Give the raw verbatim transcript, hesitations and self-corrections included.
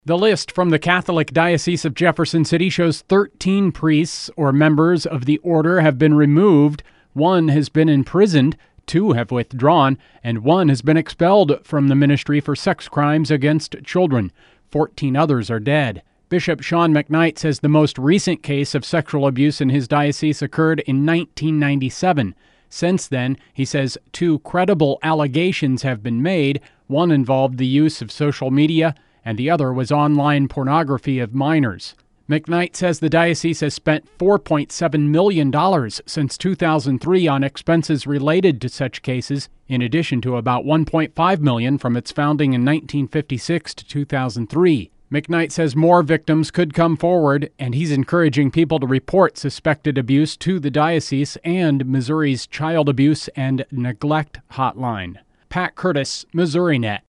The list from the Catholic Diocese of Jefferson City shows thirteen priests or members of the order have been removed, one has been imprisoned, two have withdrawn, and one has been expelled from the ministry for sex crimes against children. Fourteen others are dead. Bishop Sean McKnight says the most recent case of sexual abuse in his diocese occurred in nineteen ninety-seven. Since then, he says two credible allegations have been made. One involved the use of social media, and the other was online pornography of minors. McKnight says the diocese has spent four point seven million dollars since two thousand three on expenses related to such cases, in addition to about one point five million dollars from its founding in nineteen fifty-six to two thousand three. McKnight says more victims could come forward, and he's encouraging people to report suspected abuse to the diocese and Missouri's Child Abuse and Neglect Hotline. Pat Curtis, Missouri Net.